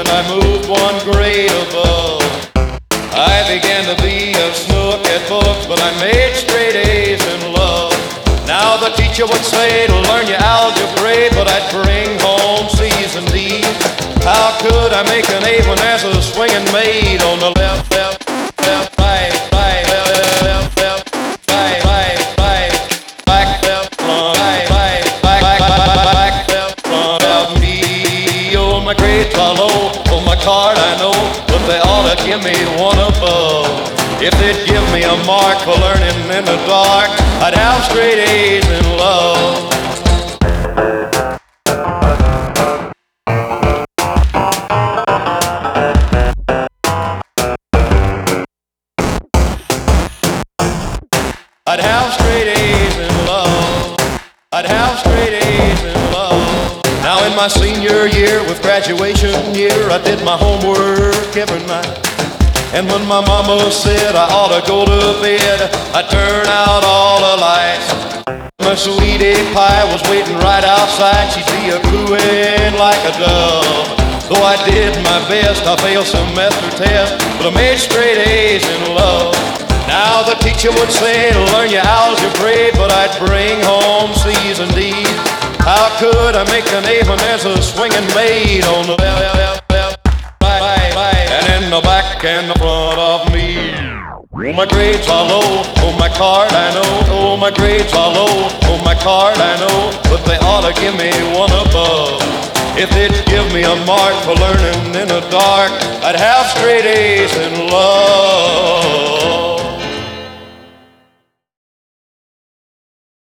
and I moved one grade above. I began to be a snook at books, but I made straight A's in love. Now the teacher would say to learn your algebra, but I'd bring home C's and D's. How could I make an A when there's a swinging maid on the left, left, left, right, right, left, left, left, right, right, right, back, left, front, right, right, back, back, back, left, front, left, me. Oh, my grades are low, on my card I know, but they ought to give me one above. If they'd give me a mark for learning in the dark, I'd have straight A's in love. I'd have straight A's in love. I'd have straight A's in love. Now in my senior year with graduation year, I did my homework every night. And when my mama said I ought to go to bed, I'd turn out all the lights. My sweetie pie was waiting right outside. She'd be a cooing like a dove. Though I did my best, I failed semester tests, but I made straight A's in love. Now the teacher would say to learn your algebra, but I'd bring home C's and D's. How could I make an A when there's a swinging maid on the left, right, right, and in the back and the front of me? Oh, my grades are low, on my card I know. Oh, my grades are low, on my card I know, but they ought to give me one above. If they'd give me a mark for learning in the dark, I'd have straight A's in love.